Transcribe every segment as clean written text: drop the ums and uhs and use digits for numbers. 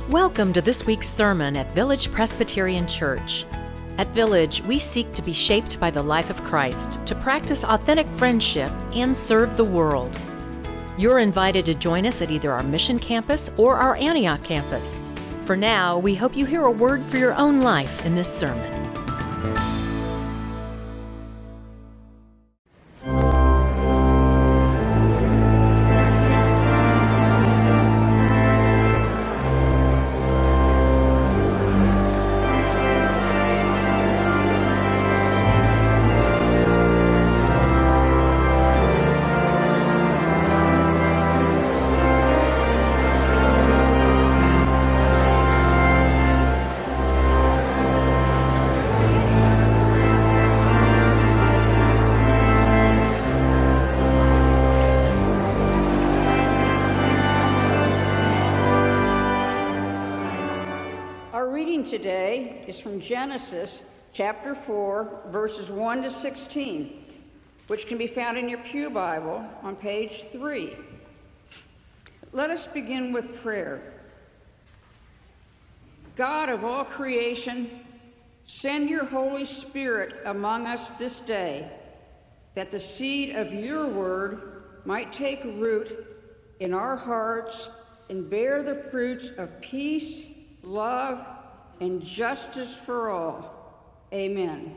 Welcome to this week's sermon at Village Presbyterian Church. At Village, we seek to be shaped by the life of Christ, to practice authentic friendship, and serve the world. You're invited to join us at either our Mission Campus or our Antioch campus. For now, we hope you hear a word for your own life in this sermon. Today is from Genesis chapter 4, verses 1 to 16, which can be found in your Pew Bible on page 3. Let us begin with prayer. God of all creation, send your Holy Spirit among us this day, that the seed of your word might take root in our hearts and bear the fruits of peace, love, and justice for all. Amen.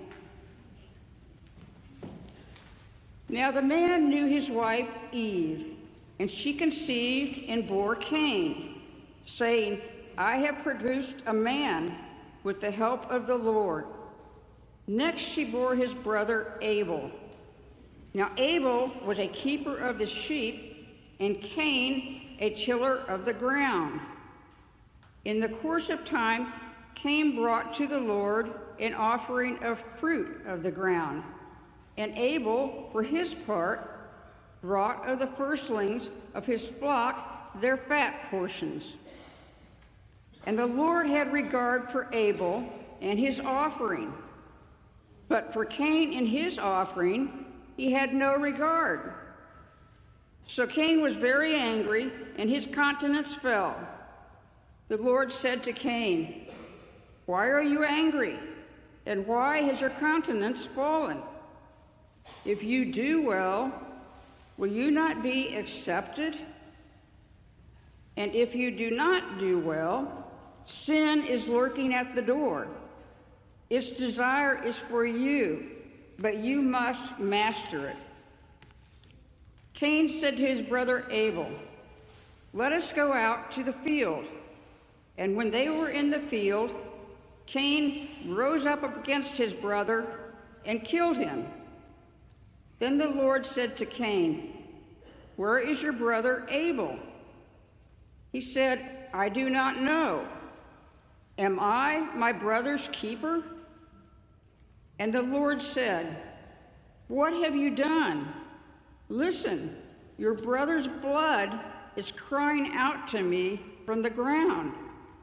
Now the man knew his wife Eve, and she conceived and bore Cain, saying, I have produced a man with the help of the Lord. Next she bore his brother Abel. Now Abel was a keeper of the sheep, and Cain a tiller of the ground. In the course of time, Cain brought to the Lord an offering of fruit of the ground, and Abel, for his part, brought of the firstlings of his flock their fat portions. And the Lord had regard for Abel and his offering, but for Cain and his offering he had no regard. So Cain was very angry, and his countenance fell. The Lord said to Cain, Why are you angry? And why has your countenance fallen? If you do well, will you not be accepted? And if you do not do well, sin is lurking at the door. Its desire is for you, but you must master it. Cain said to his brother Abel, Let us go out to the field. And when they were in the field, Cain rose up against his brother and killed him. Then the Lord said to Cain, Where is your brother Abel? He said, I do not know. Am I my brother's keeper? And the Lord said, What have you done? Listen, your brother's blood is crying out to me from the ground.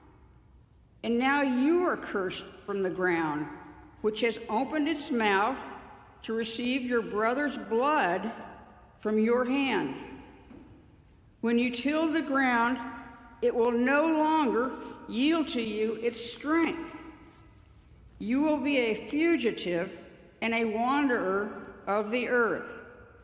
And now you are cursed from the ground, which has opened its mouth to receive your brother's blood from your hand. When you till the ground, it will no longer yield to you its strength. You will be a fugitive and a wanderer of the earth.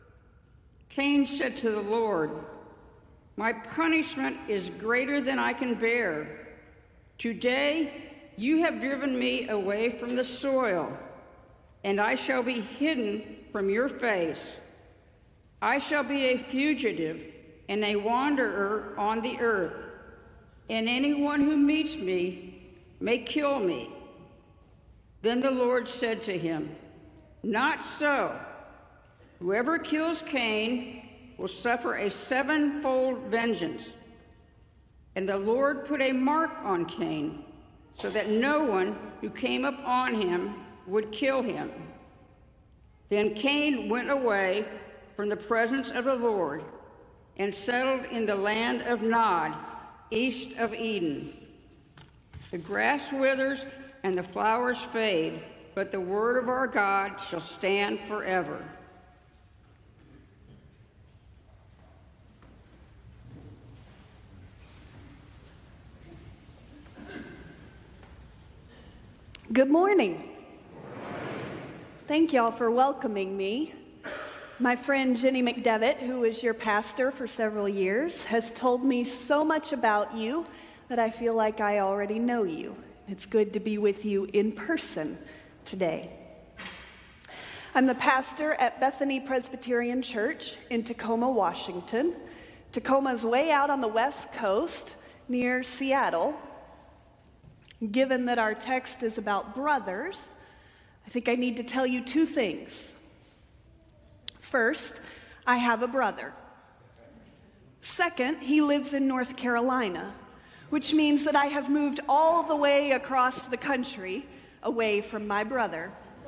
Cain said to the Lord, My punishment is greater than I can bear. Today you have driven me away from the soil, and I shall be hidden from your face. I shall be a fugitive and a wanderer on the earth, and anyone who meets me may kill me. Then the Lord said to him, Not so. Whoever kills Cain will suffer a sevenfold vengeance. And the Lord put a mark on Cain, so that no one who came up on him would kill him. Then Cain went away from the presence of the Lord and settled in the land of Nod, east of Eden. The grass withers and the flowers fade, but the word of our God shall stand forever. Good morning. Thank y'all for welcoming me. My friend Jenny McDevitt, who was your pastor for several years, has told me so much about you that I feel like I already know you. It's good to be with you in person today. I'm the pastor at Bethany Presbyterian Church in Tacoma, Washington. Tacoma's way out on the west coast near Seattle. Given that our text is about brothers, I think I need to tell you two things. First, I have a brother. Second, he lives in North Carolina, which means that I have moved all the way across the country away from my brother.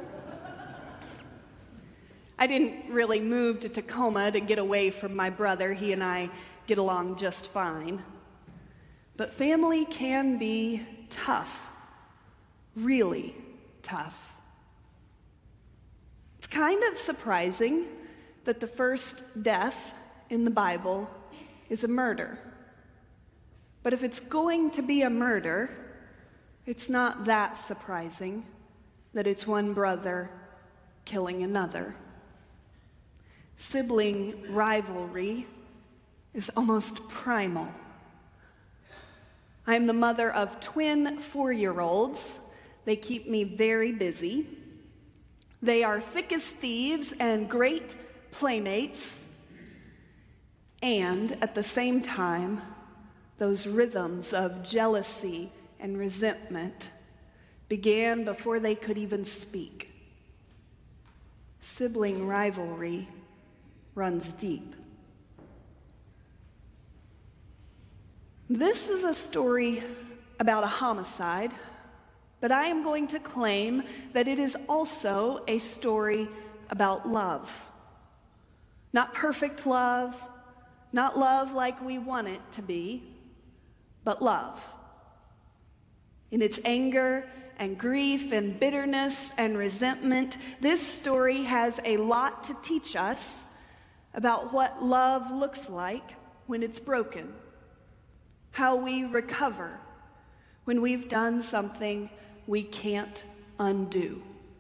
I didn't really move to Tacoma to get away from my brother. He and I get along just fine. But family can be tough, really tough. It's kind of surprising that the first death in the Bible is a murder. But if it's going to be a murder, it's not that surprising that it's one brother killing another. Sibling rivalry is almost primal. I'm the mother of twin 4-year-olds. They keep me very busy. They are thick as thieves and great playmates. And at the same time, those rhythms of jealousy and resentment began before they could even speak. Sibling rivalry runs deep. This is a story about a homicide, but I am going to claim that it is also a story about love. Not perfect love, not love like we want it to be, but love. In its anger and grief and bitterness and resentment, this story has a lot to teach us about what love looks like when it's broken. How we recover when we've done something we can't undo.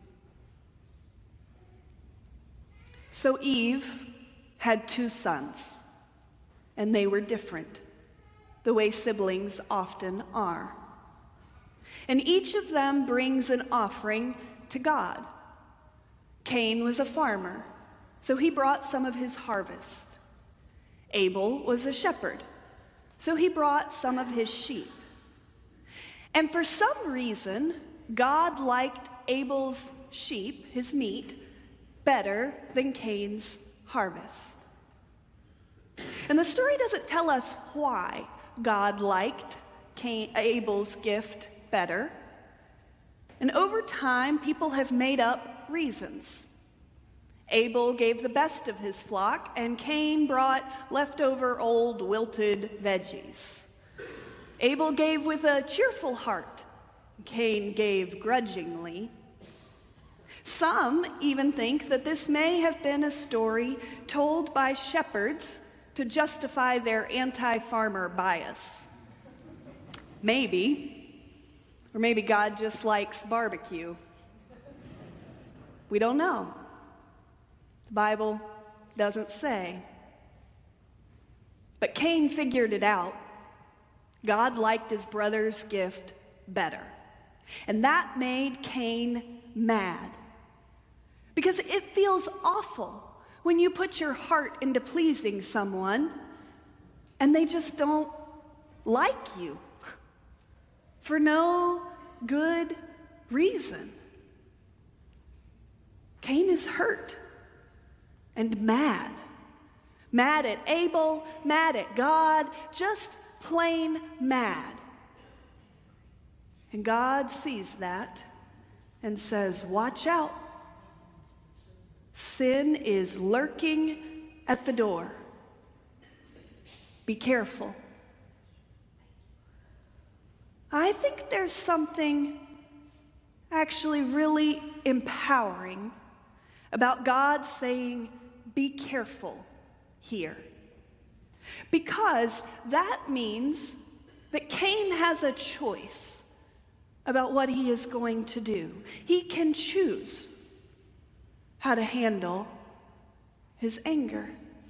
So Eve had 2 sons, and they were different, the way siblings often are. And each of them brings an offering to God. Cain was a farmer, so he brought some of his harvest. Abel was a shepherd, so he brought some of his sheep. And for some reason, God liked Abel's sheep, his meat, better than Cain's harvest. And the story doesn't tell us why God liked Abel's gift better. And over time, people have made up reasons. Abel gave the best of his flock, and Cain brought leftover old wilted veggies. Abel gave with a cheerful heart. Cain gave grudgingly. Some even think that this may have been a story told by shepherds to justify their anti-farmer bias. Maybe. Or maybe God just likes barbecue. We don't know. The Bible doesn't say. But Cain figured it out. God liked his brother's gift better. And that made Cain mad. Because it feels awful when you put your heart into pleasing someone and they just don't like you for no good reason. Cain is hurt and mad. Mad at Abel, mad at God, just plain mad. And God sees that and says, watch out. Sin is lurking at the door. Be careful. I think there's something actually really empowering about God saying, be careful here. Because that means that Cain has a choice about what he is going to do. He can choose how to handle his anger.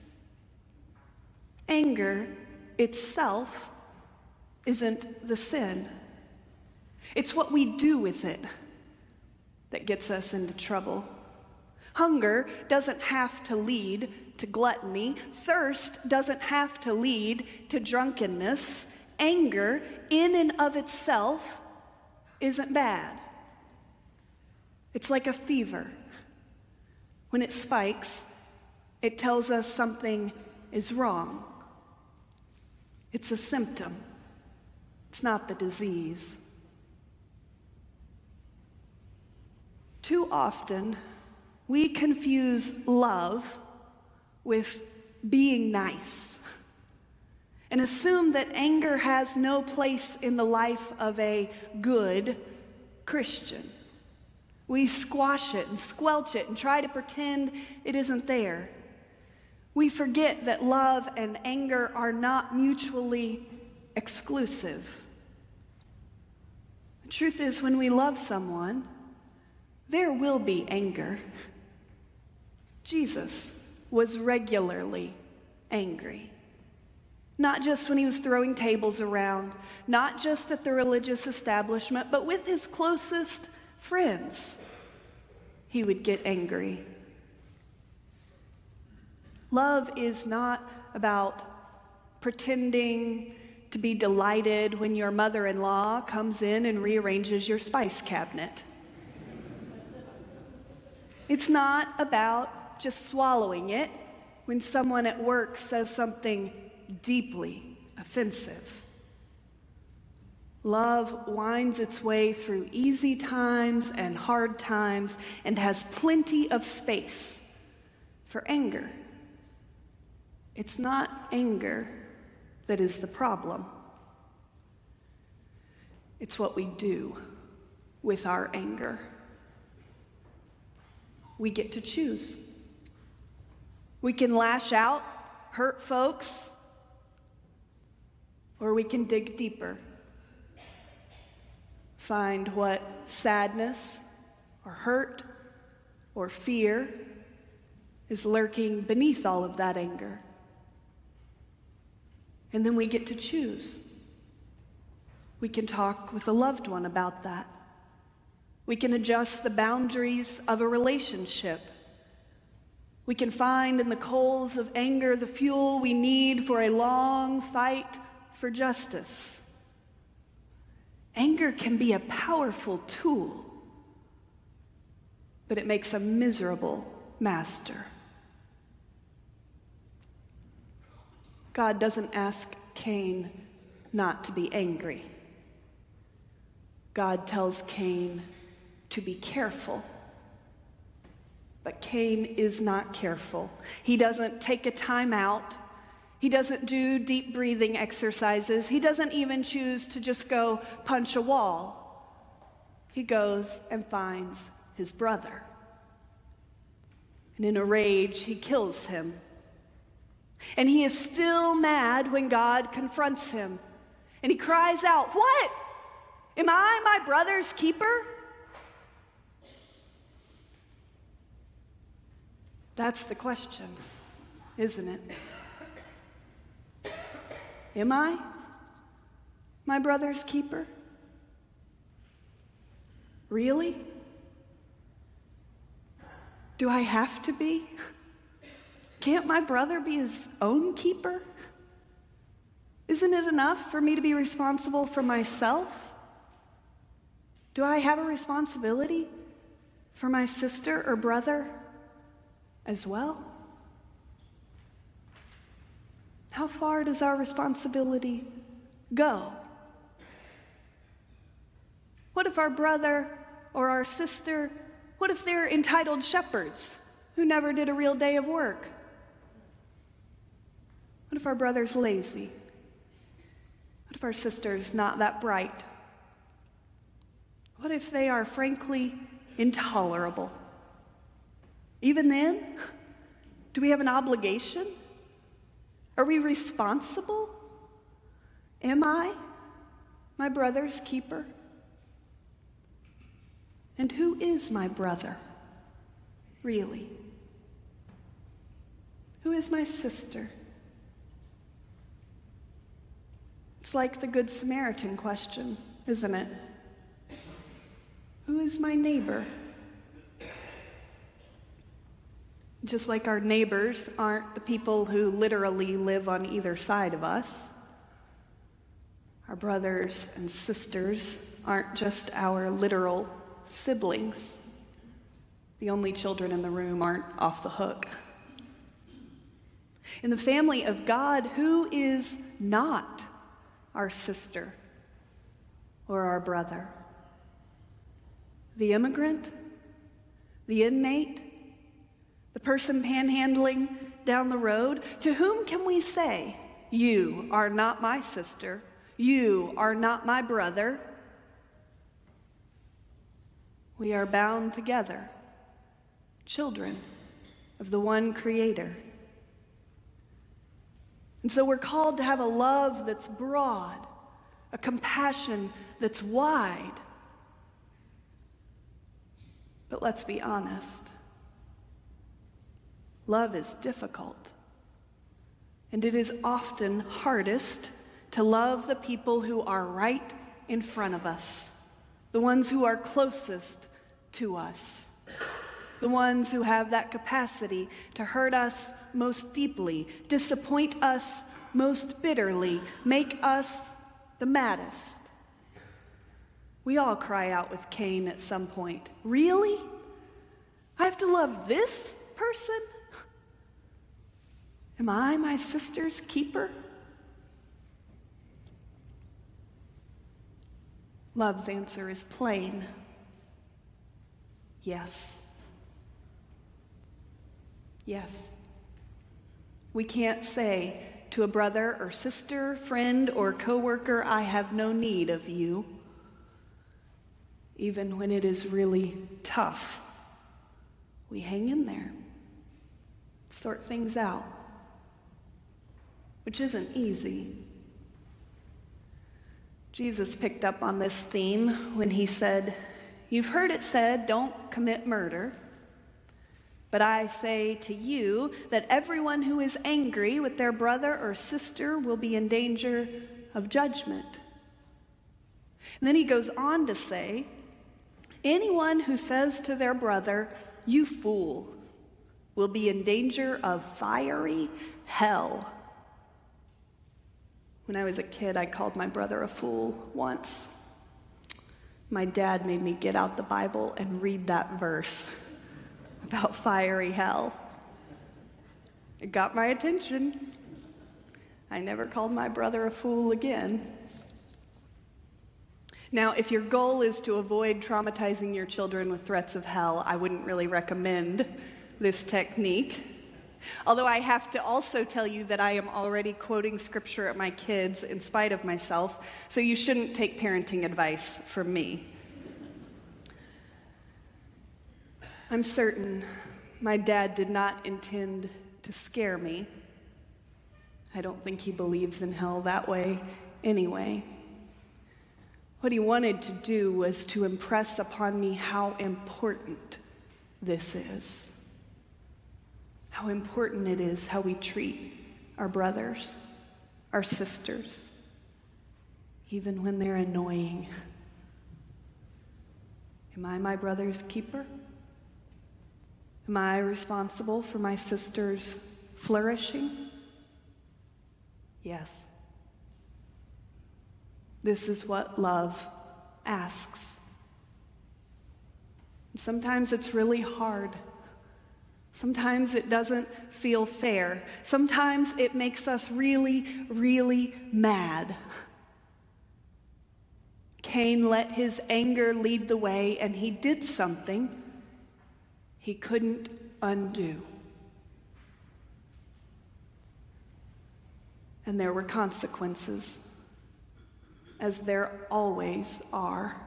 Anger itself isn't the sin. It's what we do with it that gets us into trouble. Hunger doesn't have to lead to gluttony. Thirst doesn't have to lead to drunkenness. Anger, in and of itself, isn't bad. It's like a fever. When it spikes, it tells us something is wrong. It's a symptom. It's not the disease. Too often, we confuse love with being nice and assume that anger has no place in the life of a good Christian. We squash it and squelch it and try to pretend it isn't there. We forget that love and anger are not mutually exclusive. The truth is, when we love someone, there will be anger. Jesus was regularly angry. Not just when he was throwing tables around, not just at the religious establishment, but with his closest friends, he would get angry. Love is not about pretending to be delighted when your mother-in-law comes in and rearranges your spice cabinet. It's not about just swallowing it when someone at work says something deeply offensive. Love winds its way through easy times and hard times and has plenty of space for anger. It's not anger that is the problem. It's what we do with our anger. We get to choose. We can lash out, hurt folks, or we can dig deeper. Find what sadness or hurt or fear is lurking beneath all of that anger. And then we get to choose. We can talk with a loved one about that. We can adjust the boundaries of a relationship. We can find in the coals of anger the fuel we need for a long fight for justice. Anger can be a powerful tool, but it makes a miserable master. God doesn't ask Cain not to be angry. God tells Cain to be careful. But Cain is not careful. He doesn't take a time out. He doesn't do deep breathing exercises. He doesn't even choose to just go punch a wall. He goes and finds his brother. And in a rage, he kills him. And he is still mad when God confronts him. And he cries out, "What? Am I my brother's keeper?" That's the question, isn't it? Am I my brother's keeper? Really? Do I have to be? Can't my brother be his own keeper? Isn't it enough for me to be responsible for myself? Do I have a responsibility for my sister or brother as well? How far does our responsibility go? What if our brother or our sister, what if they're entitled shepherds who never did a real day of work? What if our brother's lazy? What if our sister's not that bright? What if they are frankly intolerable? Even then, do we have an obligation? Are we responsible? Am I my brother's keeper? And who is my brother, really? Who is my sister? It's like the Good Samaritan question, isn't it? Who is my neighbor? Just like our neighbors aren't the people who literally live on either side of us, our brothers and sisters aren't just our literal siblings. The only children in the room aren't off the hook. In the family of God, who is not our sister or our brother? The immigrant? The inmate? The person panhandling down the road? To whom can we say, "You are not my sister, you are not my brother"? We are bound together, children of the one Creator. And so we're called to have a love that's broad, a compassion that's wide. But let's be honest. Love is difficult. And it is often hardest to love the people who are right in front of us, the ones who are closest to us, the ones who have that capacity to hurt us most deeply, disappoint us most bitterly, make us the maddest. We all cry out with Cain at some point. Really? I have to love this person? Am I my sister's keeper? Love's answer is plain. Yes. Yes. We can't say to a brother or sister, friend or coworker, "I have no need of you," even when it is really tough. We hang in there, sort things out, which isn't easy. Jesus picked up on this theme when he said, "You've heard it said, 'Don't commit murder.' But I say to you that everyone who is angry with their brother or sister will be in danger of judgment." And then he goes on to say, "Anyone who says to their brother, 'You fool,' will be in danger of fiery hell." When I was a kid, I called my brother a fool once. My dad made me get out the Bible and read that verse about fiery hell. It got my attention. I never called my brother a fool again. Now, if your goal is to avoid traumatizing your children with threats of hell, I wouldn't really recommend this technique. Although I have to also tell you that I am already quoting scripture at my kids in spite of myself, so you shouldn't take parenting advice from me. I'm certain my dad did not intend to scare me. I don't think he believes in hell that way anyway. What he wanted to do was to impress upon me how important this is. How important it is how we treat our brothers, our sisters, even when they're annoying. Am I my brother's keeper? Am I responsible for my sister's flourishing? Yes. This is what love asks. And sometimes it's really hard. Sometimes it doesn't feel fair. Sometimes it makes us really, really mad. Cain let his anger lead the way, and he did something he couldn't undo. And there were consequences, as there always are.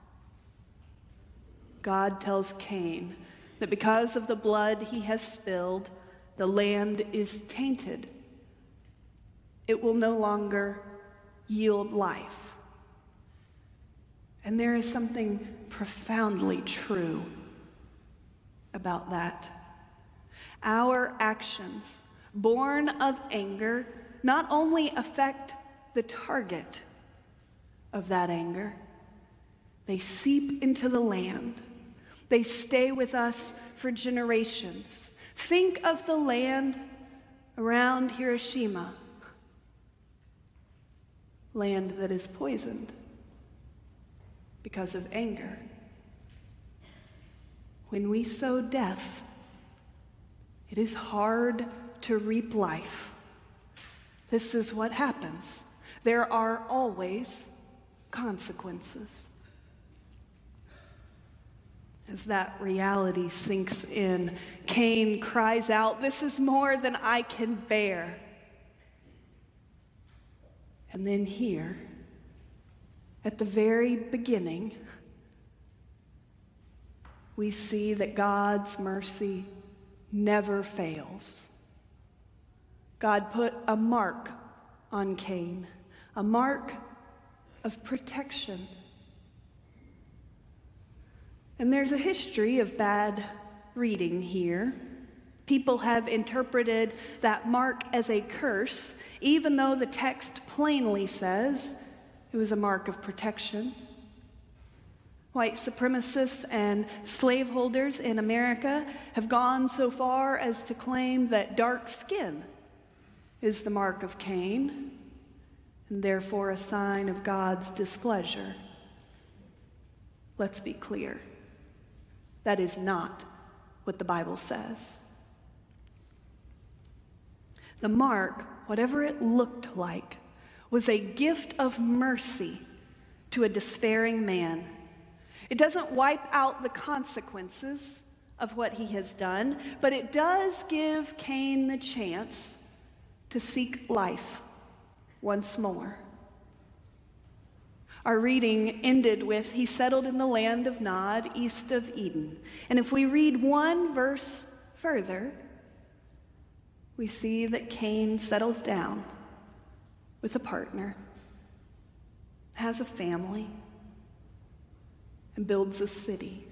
God tells Cain that because of the blood he has spilled, the land is tainted. It will no longer yield life. And there is something profoundly true about that. Our actions, born of anger, not only affect the target of that anger, they seep into the land. They stay with us for generations. Think of the land around Hiroshima, land that is poisoned because of anger. When we sow death, it is hard to reap life. This is what happens. There are always consequences. As that reality sinks in, Cain cries out, "This is more than I can bear." And then here, at the very beginning, we see that God's mercy never fails. God put a mark on Cain, a mark of protection. And there's a history of bad reading here. People have interpreted that mark as a curse, even though the text plainly says it was a mark of protection. White supremacists and slaveholders in America have gone so far as to claim that dark skin is the mark of Cain, and therefore a sign of God's displeasure. Let's be clear. That is not what the Bible says. The mark, whatever it looked like, was a gift of mercy to a despairing man. It doesn't wipe out the consequences of what he has done, but it does give Cain the chance to seek life once more. Our reading ended with, "He settled in the land of Nod, east of Eden." And if we read one verse further, we see that Cain settles down with a partner, has a family, and builds a city.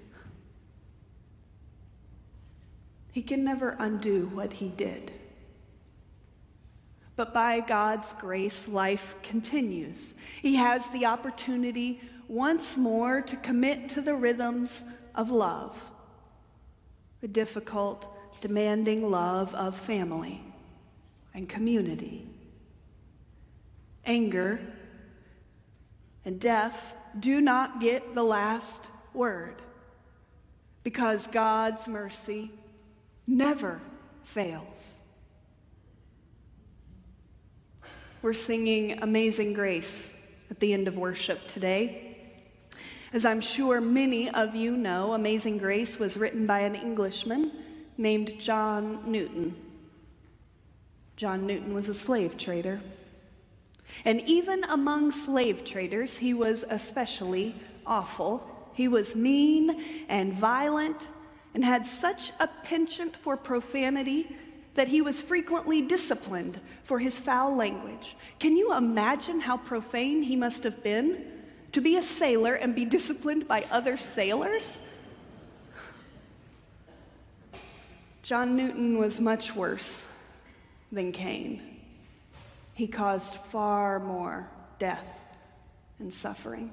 He can never undo what he did. But by God's grace, life continues. He has the opportunity once more to commit to the rhythms of love, the difficult, demanding love of family and community. Anger and death do not get the last word, because God's mercy never fails. We're singing Amazing Grace at the end of worship today. As I'm sure many of you know, Amazing Grace was written by an Englishman named John Newton. John Newton was a slave trader. And even among slave traders, he was especially awful. He was mean and violent and had such a penchant for profanity that he was frequently disciplined for his foul language. Can you imagine how profane he must have been to be a sailor and be disciplined by other sailors? John Newton was much worse than Cain. He caused far more death and suffering.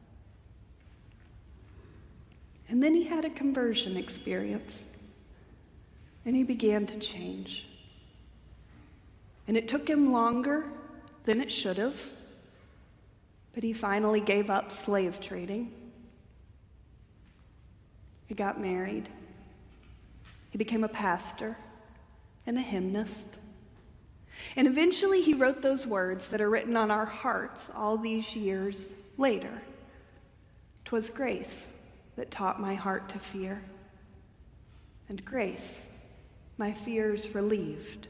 And then he had a conversion experience. And he began to change. And it took him longer than it should have, but he finally gave up slave trading. He got married. He became a pastor and a hymnist. And eventually he wrote those words that are written on our hearts all these years later. "'Twas grace that taught my heart to fear, and grace my fears relieved."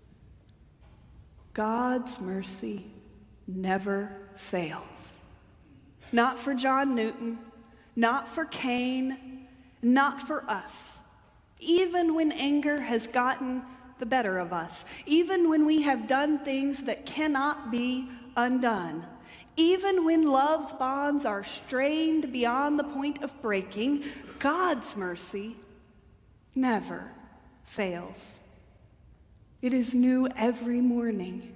God's mercy never fails. Not for John Newton, not for Cain, not for us. Even when anger has gotten the better of us, even when we have done things that cannot be undone, Even when love's bonds are strained beyond the point of breaking, God's mercy never fails. It is new every morning.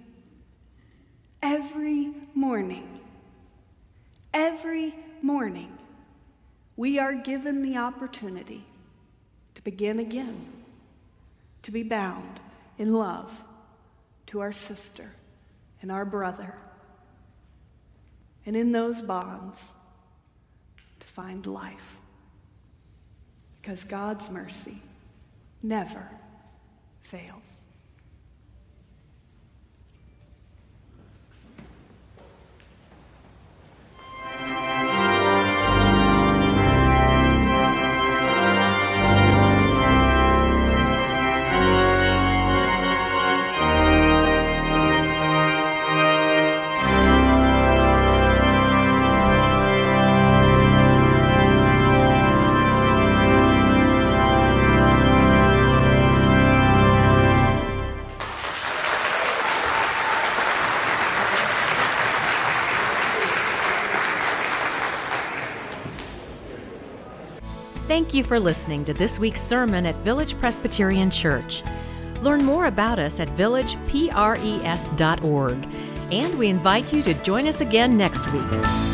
Every morning. Every morning, we are given the opportunity to begin again, to be bound in love to our sister and our brother, and in those bonds, to find life. Because God's mercy never fails. Thank you for listening to this week's sermon at Village Presbyterian Church. Learn more about us at villagepres.org, and we invite you to join us again next week.